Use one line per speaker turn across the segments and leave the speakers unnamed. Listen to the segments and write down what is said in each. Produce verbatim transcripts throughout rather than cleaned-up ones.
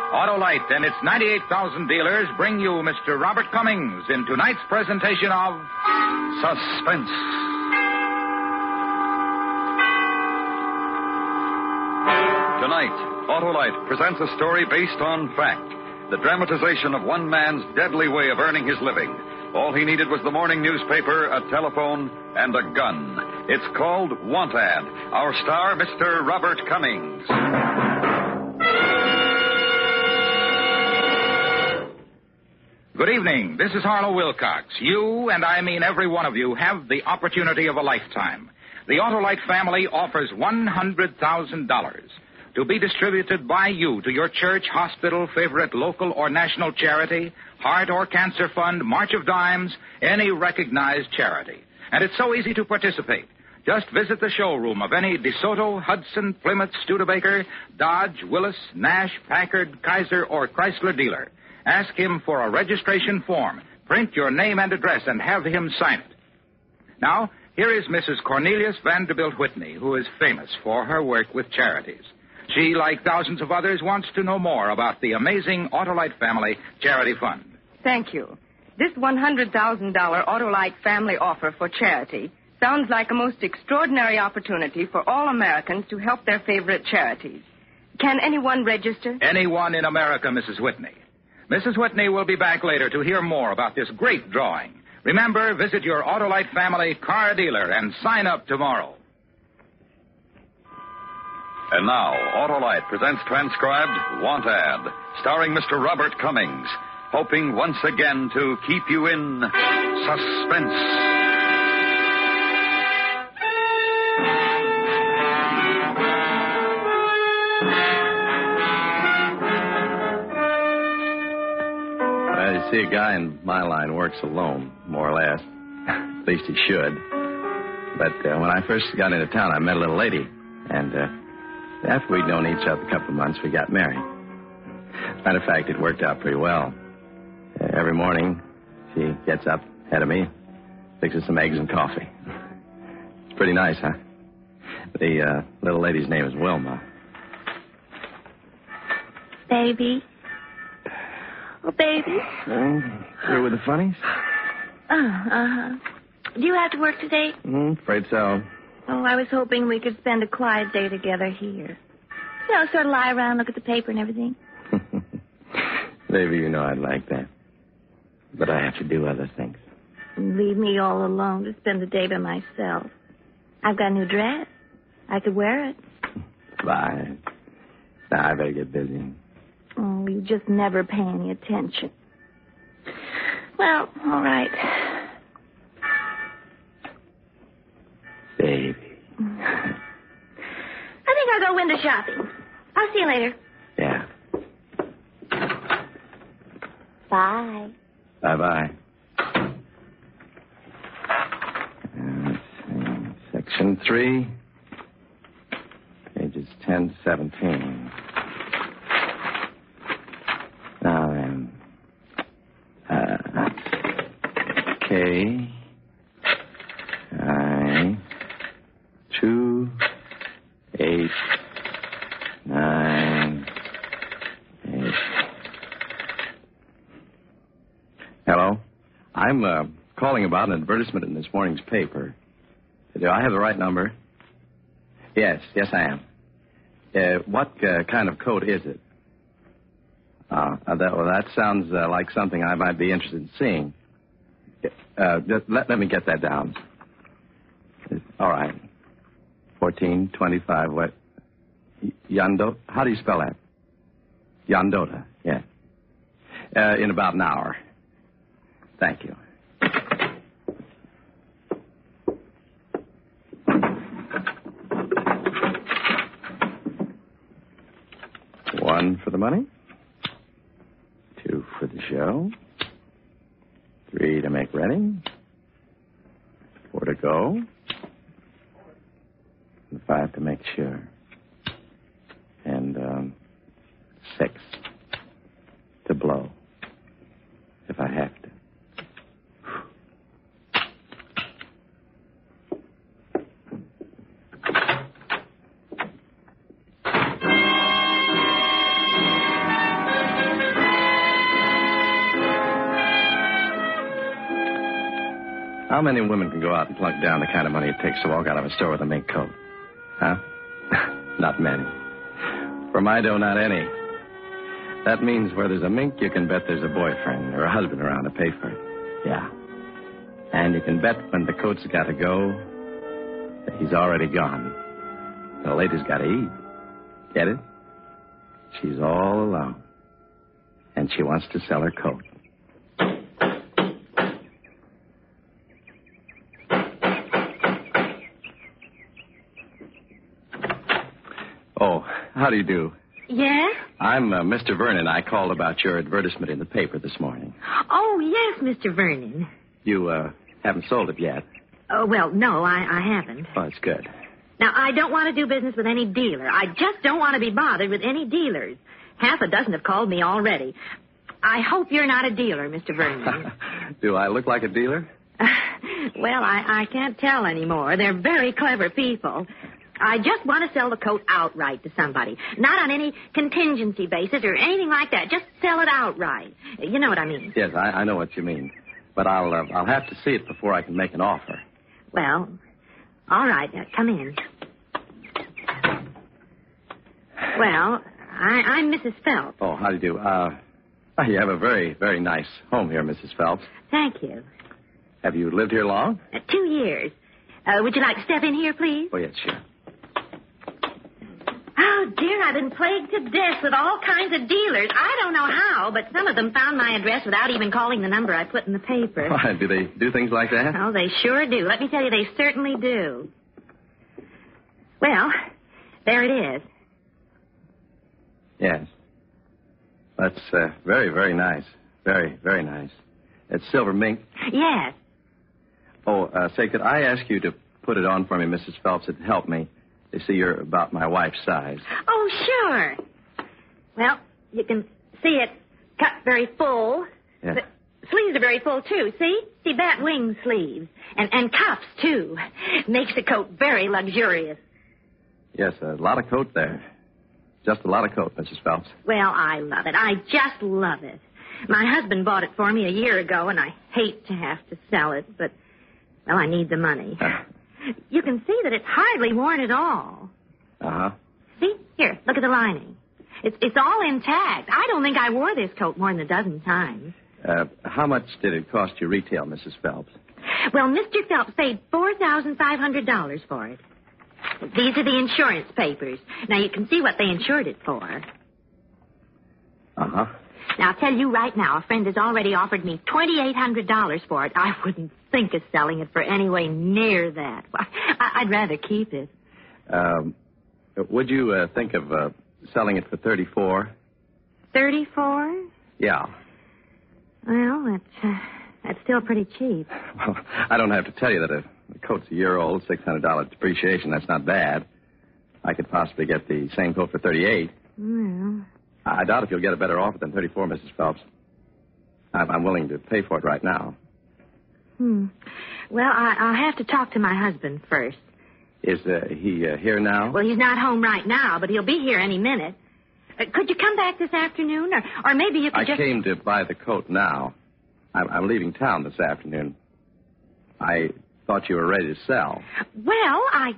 Autolite and its ninety-eight thousand dealers bring you Mister Robert Cummings in tonight's presentation of Suspense.
Tonight, Autolite presents a story based on fact. The dramatization of one man's deadly way of earning his living. All he needed was the morning newspaper, a telephone, and a gun. It's called Want Ad. Our star, Mister Robert Cummings.
Good evening. This is Harlow Wilcox. You, and I mean every one of you, have the opportunity of a lifetime. The Autolite family offers one hundred thousand dollars to be distributed by you to your church, hospital, favorite local or national charity, heart or cancer fund, March of Dimes, any recognized charity. And it's so easy to participate. Just visit the showroom of any DeSoto, Hudson, Plymouth, Studebaker, Dodge, Willis, Nash, Packard, Kaiser, or Chrysler dealer. Ask him for a registration form. Print your name and address and have him sign it. Now, here is Missus Cornelius Vanderbilt Whitney, who is famous for her work with charities. She, like thousands of others, wants to know more about the amazing Autolite Family Charity Fund.
Thank you. This one hundred thousand dollars Autolite family offer for charity sounds like a most extraordinary opportunity for all Americans to help their favorite charities. Can anyone register?
Anyone in America, Missus Whitney. Missus Whitney will be back later to hear more about this great drawing. Remember, visit your Autolite family car dealer and sign up tomorrow.
And now, Autolite presents transcribed Want Ad, starring Mister Robert Cummings, hoping once again to keep you in suspense.
See, a guy in my line works alone, more or less. At least he should. But uh, when I first got into town, I met a little lady. And uh, after we'd known each other a couple of months, we got married. Matter of fact, it worked out pretty well. Uh, every morning, she gets up ahead of me, fixes some eggs and coffee. It's pretty nice, huh? The uh, little lady's name is Wilma.
Baby. Oh, baby.
Uh, through with the funnies?
Uh, uh-huh. Do you have to work today?
Mm, afraid so.
Oh, I was hoping we could spend a quiet day together here. You know, sort of lie around, look at the paper and everything.
Baby, you know I'd like that. But I have to do other things.
And leave me all alone to spend the day by myself. I've got a new dress. I could wear it.
Bye. Now, I better get busy.
Oh, you just never pay any attention. Well, all right.
Baby.
I think I'll go window shopping. I'll see you later.
Yeah.
Bye.
Bye-bye. Uh, let's see. Section three. Pages ten to seventeen. Now then. Uh, K. I. Two. Eight. Nine. Eight. Hello? I'm uh, calling about an advertisement in this morning's paper. Do I have the right number? Yes, yes, I am. Uh, what uh, kind of coat is it? Uh, uh, that, well, that sounds uh, like something I might be interested in seeing. Uh, let, let me get that down. All right. fourteen twenty-five, what? Yondo? How do you spell that? Yondota, yeah. Uh, in about an hour. Thank you. One for the money. Two for the show. Three to make ready. Four to go. And five to make sure. And, um, six to blow. If I have to. how many women can go out and plunk down the kind of money it takes to walk out of a store with a mink coat? Huh? Not many. For my dough, not any. That means where there's a mink, you can bet there's a boyfriend or a husband around to pay for it. Yeah. And you can bet when the coat's got to go, that he's already gone. The lady's got to eat. Get it? She's all alone. And she wants to sell her coat. Oh, how do you do?
Yes?
I'm uh, Mister Vernon. I called about your advertisement in the paper this morning.
Oh, yes, Mister Vernon.
You uh, haven't sold it yet.
Oh, well, no, I, I haven't.
Oh, that's good.
Now, I don't want to do business with any dealer. I just don't want to be bothered with any dealers. Half a dozen have called me already. I hope you're not a dealer, Mister Vernon.
Do I look like a dealer?
Well, I, I can't tell anymore. They're very clever people. I just want to sell the coat outright to somebody. Not on any contingency basis or anything like that. Just sell it outright. You know what I mean.
Yes, I, I know what you mean. But I'll uh, I'll have to see it before I can make an offer.
Well, all right. Uh, come in. Well, I, I'm Missus Phelps.
Oh, how do you do? Uh, you have a very, very nice home here, Missus Phelps.
Thank you.
Have you lived here long?
Uh, two years. Uh, would you like to step in here, please?
Oh, yes, sure.
Oh, dear, I've been plagued to death with all kinds of dealers. I don't know how, but some of them found my address without even calling the number I put in the paper.
Why, do they do things like that?
Oh, they sure do. Let me tell you, they certainly do. Well, there it is.
Yes. That's uh, very, very nice. Very, very nice. It's silver mink?
Yes.
Oh, uh, say, could I ask you to put it on for me, Missus Phelps? It'd help me. They see you're about my wife's size.
Oh, sure. Well, you can see it cut very full.
Yes.
The sleeves are very full, too. See? See, bat wing sleeves. And, and cuffs, too. Makes the coat very luxurious.
Yes, a lot of coat there. Just a lot of coat, Missus Phelps.
Well, I love it. I just love it. My husband bought it for me a year ago, and I hate to have to sell it, but, well, I need the money. You can see that it's hardly worn at all.
Uh-huh.
See? Here, look at the lining. It's it's all intact. I don't think I wore this coat more than a dozen times.
Uh, how much did it cost you retail, Missus Phelps?
Well, Mister Phelps paid four thousand five hundred dollars for it. These are the insurance papers. Now, you can see what they insured it for.
Uh-huh.
Now, I'll tell you right now, a friend has already offered me twenty-eight hundred dollars for it. I wouldn't think of selling it for anyway near that. I'd rather keep it.
Um, would you uh, think of uh, selling it for thirty-four?
thirty-four?
Yeah.
Well, that's, uh, that's still pretty cheap.
Well, I don't have to tell you that a, a coat's a year old, six hundred dollars depreciation. That's not bad. I could possibly get the same coat for thirty-eight.
Well...
I doubt if you'll get a better offer than thirty-four, Missus Phelps. I'm, I'm willing to pay for it right now.
Hmm. Well, I, I'll have to talk to my husband first.
Is uh, he uh, here now?
Well, he's not home right now, but he'll be here any minute. Uh, could you come back this afternoon, or, or maybe you could
I
just...
came to buy the coat now. I'm, I'm leaving town this afternoon. I thought you were ready to sell.
Well, I...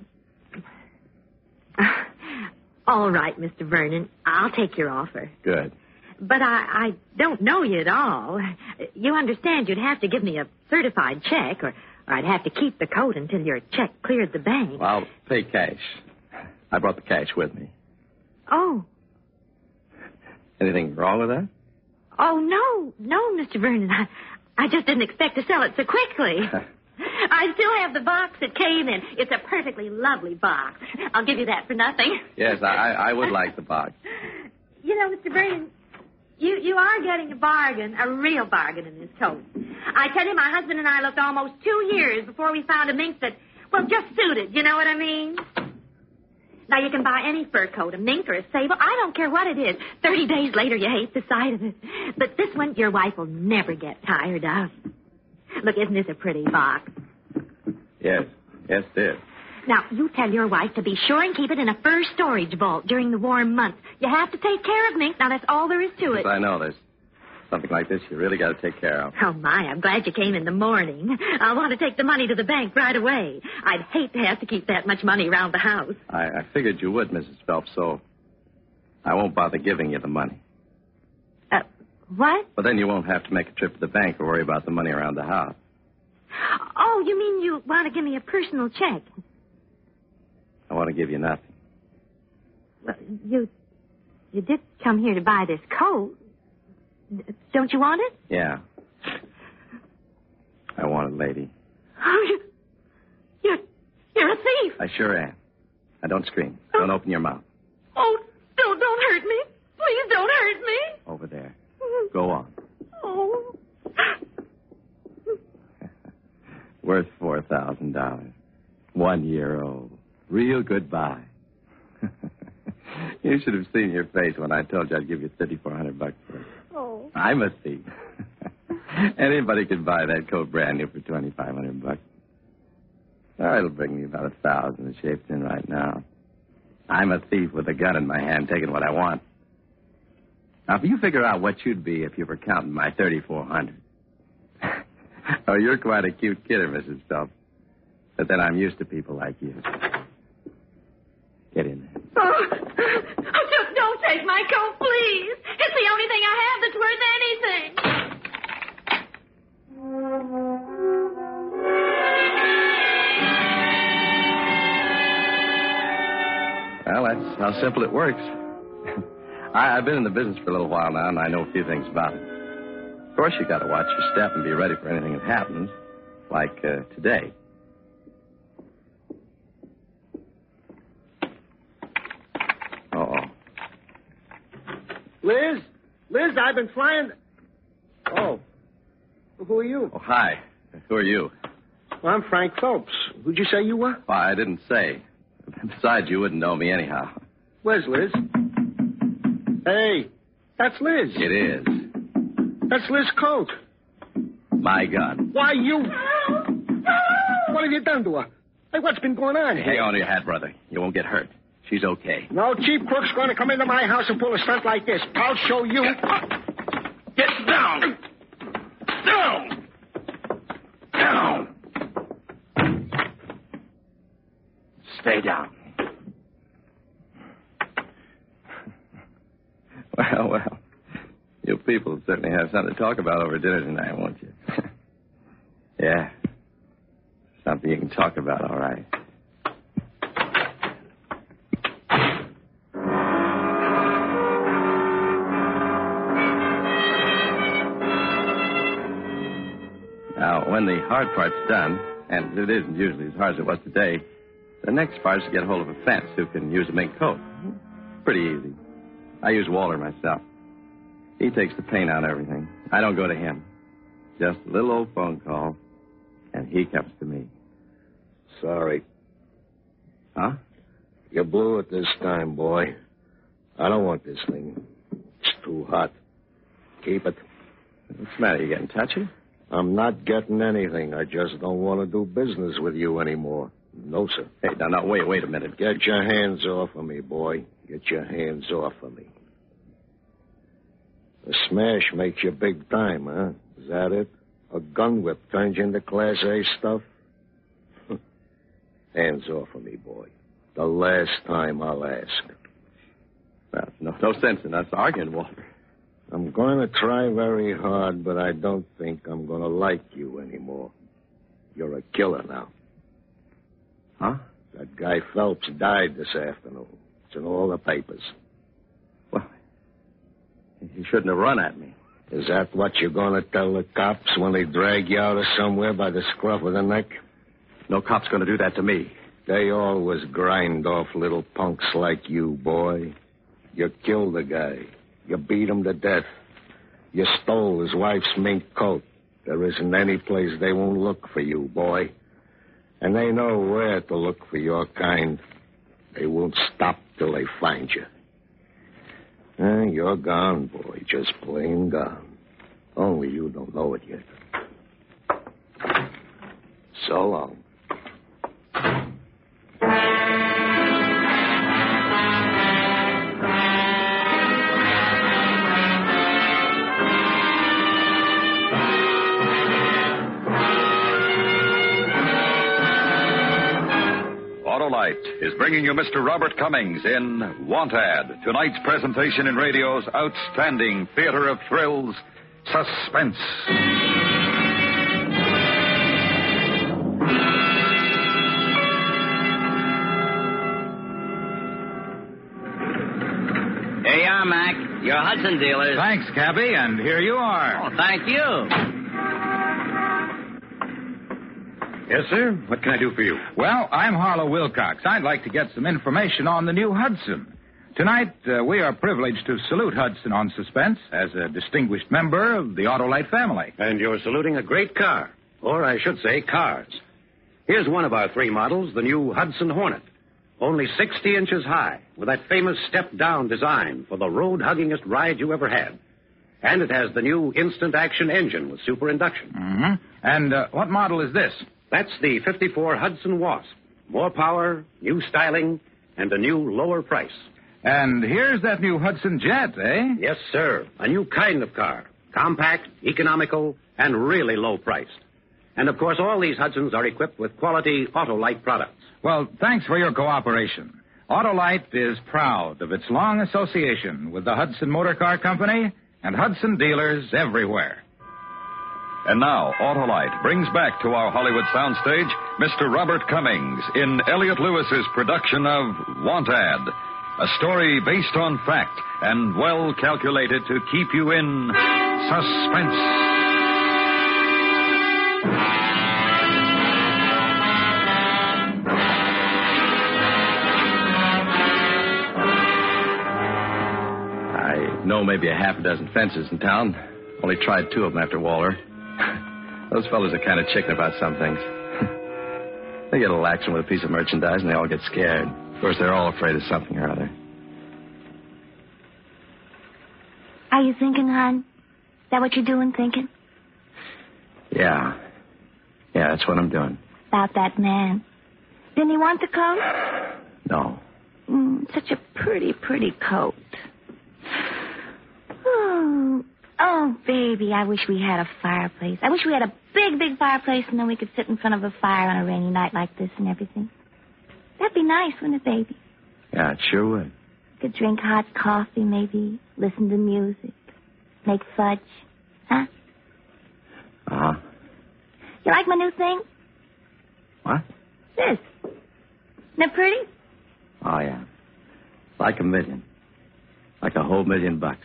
All right, Mister Vernon. I'll take your offer.
Good.
But I, I don't know you at all. You understand you'd have to give me a certified check, or, or I'd have to keep the coat until your check cleared the bank.
Well, I'll pay cash. I brought the cash with me.
Oh.
Anything wrong with that?
Oh, no. No, Mister Vernon. I, I just didn't expect to sell it so quickly. I still have the box it came in. It's a perfectly lovely box. I'll give you that for nothing.
Yes, I, I would like the box.
You know, Mister Vernon, you, you are getting a bargain, a real bargain in this coat. I tell you, my husband and I looked almost two years before we found a mink that, well, just suited. You know what I mean? Now, you can buy any fur coat, a mink or a sable. I don't care what it is. Thirty days later, you hate the sight of it. But this one, your wife will never get tired of. Look, isn't this a pretty box?
Yes. Yes, it is.
Now, you tell your wife to be sure and keep it in a fur storage vault during the warm months. You have to take care of mink. Now, that's all there is to it.
Yes, I know. There's Something like this you really got to take care of.
Oh, my, I'm glad you came in the morning. I want to take the money to the bank right away. I'd hate to have to keep that much money around the house.
I, I figured you would, Missus Phelps, so I won't bother giving you the money.
Uh, what?
But then you won't have to make a trip to the bank or worry about the money around the house.
Oh, you mean you want to give me a personal check?
I want to give you nothing.
Well, you, you did come here to buy this coat. Don't you want it?
Yeah. I want it, lady.
Oh, you, you're, you're a thief.
I sure am. Now, don't scream. Don't open your mouth.
Oh, don't, don't hurt me. Please don't hurt me.
Over there. Go on.
Oh.
Worth four thousand dollars. One year old. Real goodbye. You should have seen your face when I told you I'd give you thirty-four hundred bucks for it.
Oh.
I'm a thief. Anybody could buy that coat brand new for twenty-five hundred bucks. Oh, it'll bring me about a thousand. The shape's in right now. I'm a thief with a gun in my hand, taking what I want. Now, if you figure out what you'd be if you were counting my thirty-four hundred. Oh, you're quite a cute kidder, Missus Phelps. But then I'm used to people like you. Get in there.
Oh, oh, just don't take my coat, please. It's the only thing I have that's worth anything.
Well, that's how simple it works. I, I've been in the business for a little while now, and I know a few things about it. Of course, you got to watch your step and be ready for anything that happens, like uh, today. Uh-oh.
Liz? Liz, I've been flying... Oh. Who are you?
Oh, hi. Who are you?
Well, I'm Frank Phelps. Who'd you say you were?
Well, I didn't say. Besides, you wouldn't know me anyhow.
Where's Liz? Hey, that's Liz.
It is.
That's Liz Coat.
My gun.
Why, you... What have you done to her? Hey, what's been going on here?
Hang on to your hat, brother. You won't get hurt. She's okay.
No cheap crook's going to come into my house and pull a stunt like this. I'll show you.
Get down! Down! Down! Stay down. Well, well. You people certainly have something to talk about over dinner tonight, won't you? Yeah. Something you can talk about, all right. Now, when the hard part's done, and it isn't usually as hard as it was today, the next part is to get hold of a fence who can use a mink coat. Pretty easy. I use Walter myself. He takes the paint on everything. I don't go to him. Just a little old phone call, and he comes to me.
Sorry.
Huh?
You blew it this time, boy. I don't want this thing. It's too hot. Keep it.
What's the matter? You getting touchy?
I'm not getting anything. I just don't want to do business with you anymore. No, sir.
Hey, now, now, wait, wait a minute.
Get your hands off of me, boy. Get your hands off of me. The smash makes you big time, huh? Is that it? A gun whip turns you into Class A stuff? Hands off of me, boy. The last time I'll ask.
Well, no, no sense in us arguing, Walter.
I'm going to try very hard, but I don't think I'm going to like you anymore. You're a killer now.
Huh?
That guy Phelps died this afternoon. It's in all the papers.
Well, he shouldn't have run at me.
Is that what you're going to tell the cops when they drag you out of somewhere by the scruff of the neck?
No cop's going to do that to me.
They always grind off little punks like you, boy. You killed the guy. You beat him to death. You stole his wife's mink coat. There isn't any place they won't look for you, boy. And they know where to look for your kind. They won't stop till they find you. Eh, you're gone, boy. Just plain gone. Only you don't know it yet. So long.
is bringing you Mister Robert Cummings in Want Ad, tonight's presentation in radio's outstanding theater of thrills, Suspense.
Here you are, Mac. Your Hudson dealers.
Thanks, Cabby, and here you are.
Oh, thank you.
Yes, sir? What can I do for you?
Well, I'm Harlow Wilcox. I'd like to get some information on the new Hudson. Tonight, uh, we are privileged to salute Hudson on Suspense as a distinguished member of the Autolite family.
And you're saluting a great car. Or I should say cars. Here's one of our three models, the new Hudson Hornet. Only sixty inches high, with that famous step-down design for the road-huggingest ride you ever had. And it has the new instant-action engine with super induction.
Mm-hmm. And uh, what model is this?
That's the fifty-four Hudson Wasp. More power, new styling, and a new lower price.
And here's that new Hudson Jet, eh?
Yes, sir. A new kind of car. Compact, economical, and really low-priced. And, of course, all these Hudsons are equipped with quality Autolite products.
Well, thanks for your cooperation. Autolite is proud of its long association with the Hudson Motor Car Company and Hudson dealers everywhere.
And now, Autolite brings back to our Hollywood soundstage Mister Robert Cummings in Elliot Lewis's production of Want Ad, a story based on fact and well calculated to keep you in suspense.
I know maybe a half a dozen fences in town. Only tried two of them after Waller. Those fellas are kind of chicken about some things. They get a little action with a piece of merchandise and they all get scared. Of course, they're all afraid of something or other.
Are you thinking, hon? Is that what you're doing, thinking?
Yeah. Yeah, that's what I'm doing.
About that man. Didn't he want the coat?
No.
Mm, such a pretty, pretty coat. Oh, oh, baby, I wish we had a fireplace. I wish we had a big, big fireplace and then we could sit in front of a fire on a rainy night like this and everything. That'd be nice, wouldn't it, baby?
Yeah, it sure would.
Could drink hot coffee, maybe, listen to music, make fudge. Huh?
Uh-huh.
You like my new thing?
What?
This. Isn't it pretty?
Oh, yeah. Like a million. Like a whole million bucks.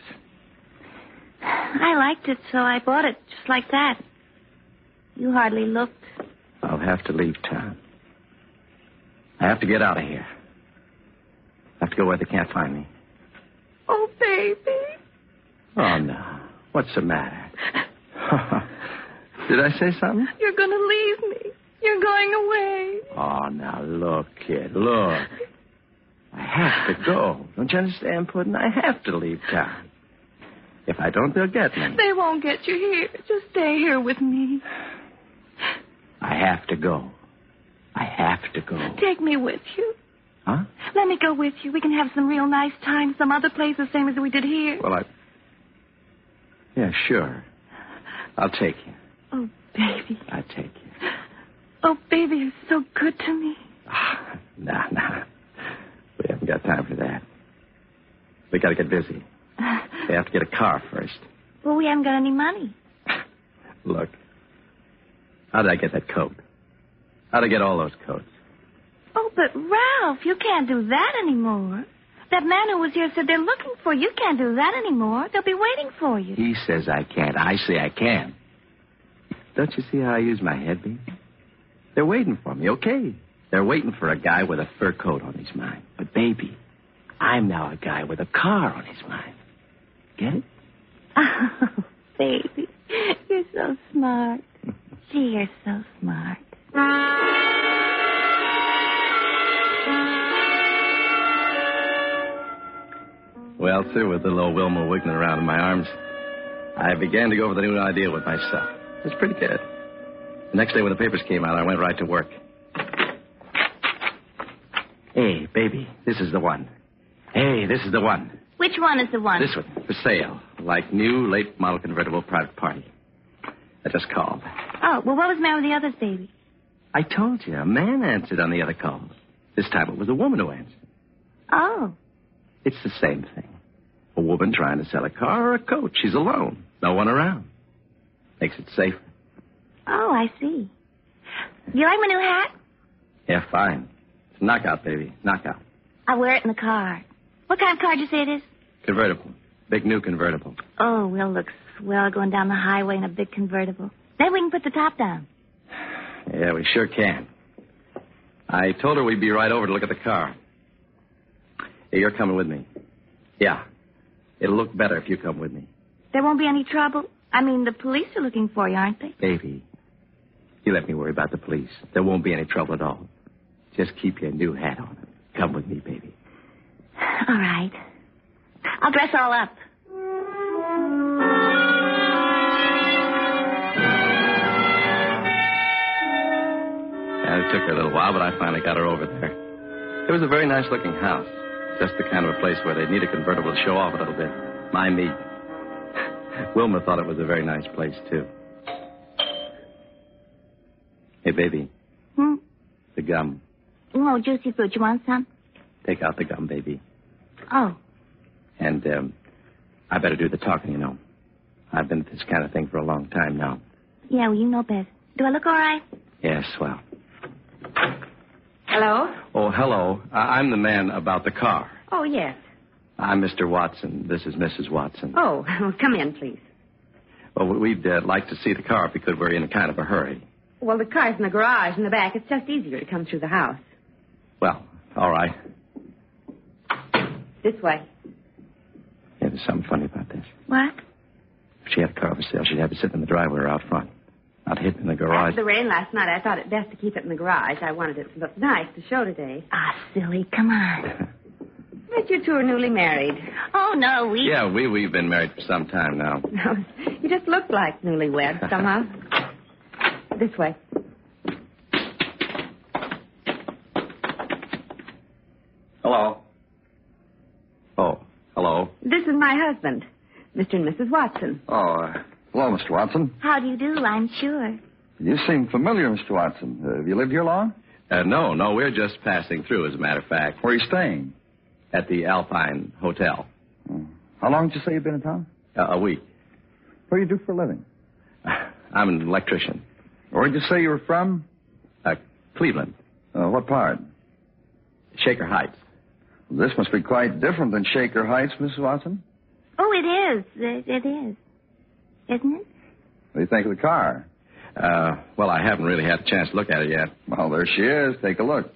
I liked it, so I bought it just like that. You hardly looked.
I'll have to leave town. I have to get out of here. I have to go where they can't find me.
Oh, baby.
Oh, no. What's the matter? Did I say something?
You're going to leave me. You're going away.
Oh, now, look, kid, look. I have to go. Don't you understand, Puddin'? I have to leave town. If I don't, they'll get me.
They won't get you here. Just stay here with me.
I have to go. I have to go.
Take me with you.
Huh?
Let me go with you. We can have some real nice time, some other place the same as we did here.
Well, I... Yeah, sure. I'll take you.
Oh, baby.
I'll take you.
Oh, baby, you're so good to me.
Ah, nah, nah. We haven't got time for that. We got to get busy. We have to get a car first.
Well, we haven't got any money.
Look. How did I get that coat? How did I get all those coats?
Oh, but Ralph, you can't do that anymore. That man who was here said they're looking for you. You can't do that anymore. They'll be waiting for you.
He says I can't. I say I can. Don't you see how I use my head, baby? They're waiting for me, okay? They're waiting for a guy with a fur coat on his mind. But, baby, I'm now a guy with a car on his mind. Get it?
Oh, baby, you're so smart. Gee, you're so smart.
Well, sir, with little old Wilma wiggling around in my arms, I began to go over the new idea with myself. It was pretty good. The next day when the papers came out, I went right to work. Hey, baby, this is the one. Hey, this is the one.
Which one is the one?
This one, for sale. Like new, late-model convertible private party. I just called.
Oh, well, what was the matter with the others, baby?
I told you, a man answered on the other calls. This time it was a woman who answered.
Oh.
It's the same thing. A woman trying to sell a car or a coat. She's alone. No one around. Makes it safer.
Oh, I see. You like my new hat?
Yeah, fine. It's a knockout, baby. Knockout.
I'll wear it in the car. What kind of car did you say it is?
Convertible. Big new convertible.
Oh, we'll look swell going down the highway in a big convertible. Then we can put the top down.
Yeah, we sure can. I told her we'd be right over to look at the car. Hey, you're coming with me. Yeah. It'll look better if you come with me.
There won't be any trouble? I mean, the police are looking for you, aren't they?
Baby, you let me worry about the police. There won't be any trouble at all. Just keep your new hat on. Come with me, baby.
All right. I'll dress all up.
Yeah, it took her a little while, but I finally got her over there. It was a very nice-looking house. Just the kind of a place where they'd need a convertible to show off a little bit. My me. Wilma thought it was a very nice place, too. Hey, baby.
Hmm?
The gum.
Oh, juicy fruit. You want some?
Take out the gum, baby.
Oh.
And, um, I better do the talking, you know. I've been at this kind of thing for a long time now.
Yeah, well, you know best. Do I look all right?
Yes, well.
Hello?
Oh, hello. I- I'm the man about the car.
Oh, yes.
I'm Mister Watson. This is Missus Watson.
Oh, well, come in, please.
Well, we'd uh, like to see the car if we could. We're in a kind of a hurry.
Well, the car's in the garage in the back. It's just easier to come through the house.
Well, all right.
This way.
Yeah, there's something funny about this.
What?
If she had a car for sale, she'd have it sitting in the driveway or out front. Not hidden in the garage.
After the rain last night, I thought it best to keep it in the garage. I wanted it to look nice to show today.
Ah, silly. Come on.
But you two are newly married.
Oh, no, we...
Yeah, we, we've been married for some time now.
You just look like newlyweds somehow. This way.
Hello.
Oh, hello.
This is my husband, Mister and Missus Watson.
Oh, uh, hello, Mister Watson.
How do you do, I'm sure.
You seem familiar, Mister Watson. Uh, have you lived here long?
Uh, no, no, we're just passing through, as a matter of fact.
Where are you staying?
At the Alpine Hotel.
Oh. How long did you say you've been in town?
Uh, a week.
What do you do for a living?
I'm an electrician.
Where did you say you were from?
Uh, Cleveland.
Uh, what part?
Shaker Heights.
This must be quite different than Shaker Heights, Missus Watson.
Oh, it is. It, it is. Isn't it?
What do you think of the car?
Uh, well, I haven't really had a chance to look at it yet.
Well, there she is. Take a look.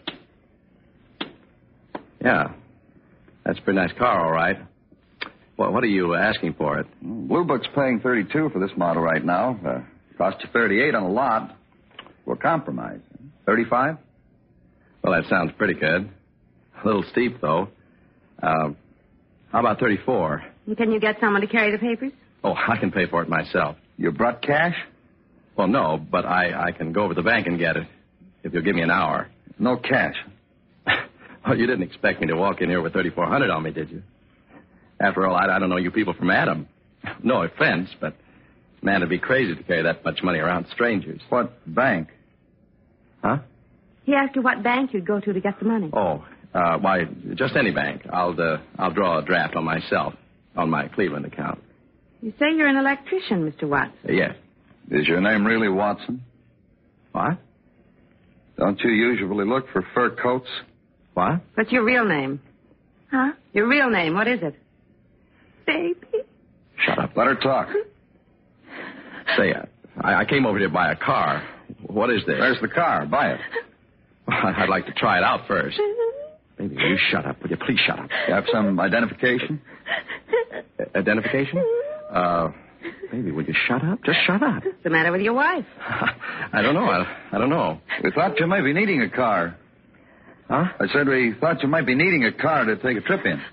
Yeah. That's a pretty nice car, all right. Well, what are you asking for it?
Blue Book's paying thirty-two for this model right now. Uh, cost you thirty-eight on a lot. We'll compromise. thirty-five?
Well, that sounds pretty good. A little steep, though. Uh, how about thirty-four?
And can you get someone to carry the papers?
Oh, I can pay for it myself.
You brought cash?
Well, no, but I, I can go over to the bank and get it if you'll give me an hour.
No cash.
Well, you didn't expect me to walk in here with thirty-four hundred on me, did you? After all, I, I don't know you people from Adam. No offense, but man, it'd be crazy to carry that much money around strangers.
What bank?
Huh?
He asked you what bank you'd go to to get the money.
Oh, uh, why, just any bank. I'll uh, I'll draw a draft on myself, on my Cleveland account.
You say you're an electrician, Mister Watson.
Uh, yes.
Is your name really Watson?
What?
Don't you usually look for fur coats?
What?
What's your real name?
Huh?
Your real name, what is it? Baby.
Shut up.
Let her talk.
Say, uh, I, I came over here to buy a car. What is this?
There's the car. Buy it.
I'd like to try it out first. Baby, will you shut up? Will you please shut up?
You have some identification?
Uh, identification? Uh, baby, will you shut up? Just shut up.
What's the matter with your wife?
I don't know. I, I don't know.
We thought you might be needing a car.
Huh?
I said we thought you might be needing a car to take a trip in.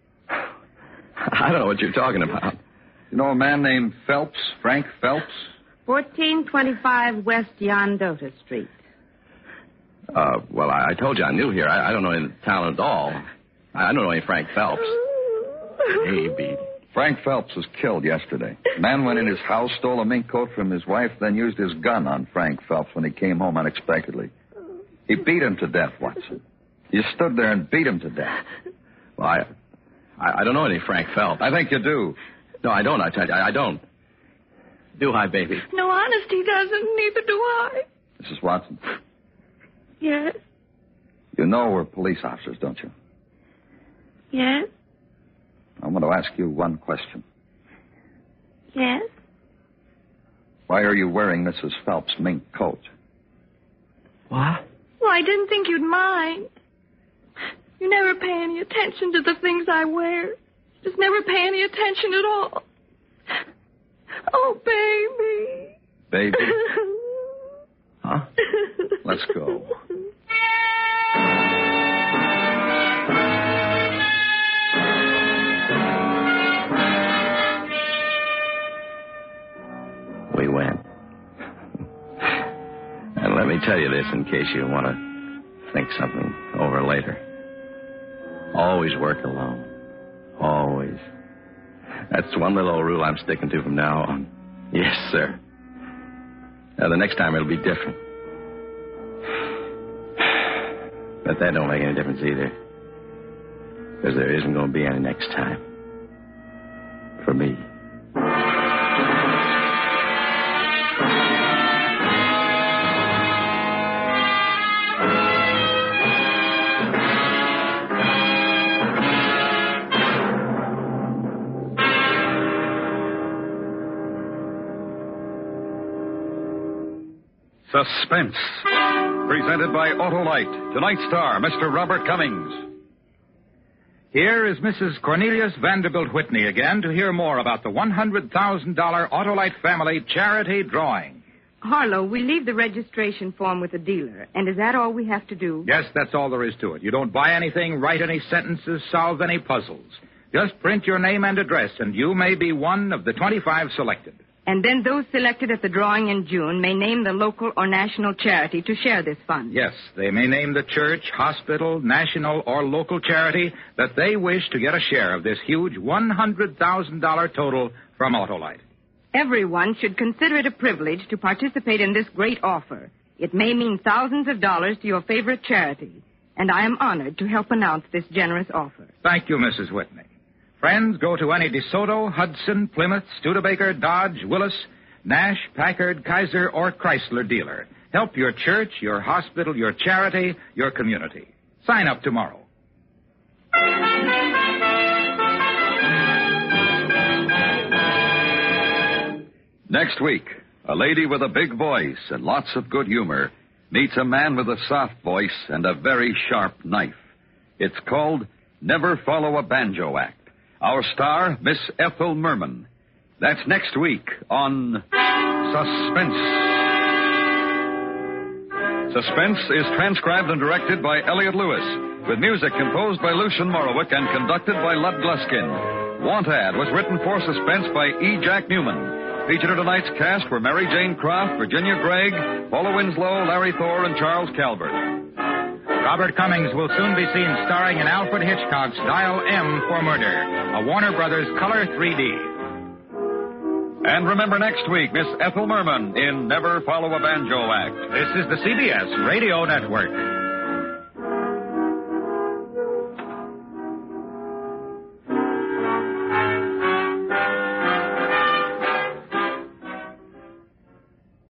I don't know what you're talking about.
You know a man named Phelps, Frank Phelps?
fourteen twenty-five West Yondota Street.
Uh, well, I, I told you I knew here. I, I don't know any town at all. I don't know any Frank Phelps. Baby.
Frank Phelps was killed yesterday. The man went in his house, stole a mink coat from his wife, then used his gun on Frank Phelps when he came home unexpectedly. He beat him to death, Watson. You stood there and beat him to death.
Well, I, I, I don't know any Frank Phelps.
I think you do.
No, I don't. I tell you, I, I don't. Do I, baby?
No, honest, he doesn't. Neither do I.
Missus Watson,
Yes,
you know we're police officers, don't you?
yes,
I want to ask you one question.
yes.
Why are you wearing Missus Phelps' mink coat?
What?
Well, I didn't think you'd mind. You never pay any attention to the things I wear. Just never pay any attention at all. Oh, baby.
Baby?
Huh?
Let's go.
We went. And let me tell you this in case you want to think something over later. Always work alone. Always. That's one little old rule I'm sticking to from now on. Yes, sir. Now, the next time it'll be different. But that don't make any difference either. Because there isn't going to be any next time. For me.
Suspense. Presented by Autolite. Tonight's star, Mister Robert Cummings.
Here is Missus Cornelius Vanderbilt Whitney again to hear more about the one hundred thousand dollars Autolite family charity drawing.
Harlow, we leave the registration form with the dealer. And is that all we have to do?
Yes, that's all there is to it. You don't buy anything, write any sentences, solve any puzzles. Just print your name and address, and you may be one of the twenty-five selected.
And then those selected at the drawing in June may name the local or national charity to share this fund.
Yes, they may name the church, hospital, national, or local charity that they wish to get a share of this huge one hundred thousand dollars total from Autolite.
Everyone should consider it a privilege to participate in this great offer. It may mean thousands of dollars to your favorite charity, and I am honored to help announce this generous offer.
Thank you, Missus Whitney. Friends, go to any DeSoto, Hudson, Plymouth, Studebaker, Dodge, Willis, Nash, Packard, Kaiser, or Chrysler dealer. Help your church, your hospital, your charity, your community. Sign up tomorrow.
Next week, a lady with a big voice and lots of good humor meets a man with a soft voice and a very sharp knife. It's called Never Follow a Banjo Act. Our star, Miss Ethel Merman. That's next week on Suspense. Suspense is transcribed and directed by Elliot Lewis, with music composed by Lucian Morowick and conducted by Lud Gluskin. Want Ad was written for Suspense by E. Jack Newman. Featured in tonight's cast were Mary Jane Croft, Virginia Gregg, Paula Winslow, Larry Thor, and Charles Calvert.
Robert Cummings will soon be seen starring in Alfred Hitchcock's Dial M for Murder, a Warner Brothers Color three D.
And remember next week, Miss Ethel Merman in Never Follow a Banjo Act.
This is the C B S Radio Network.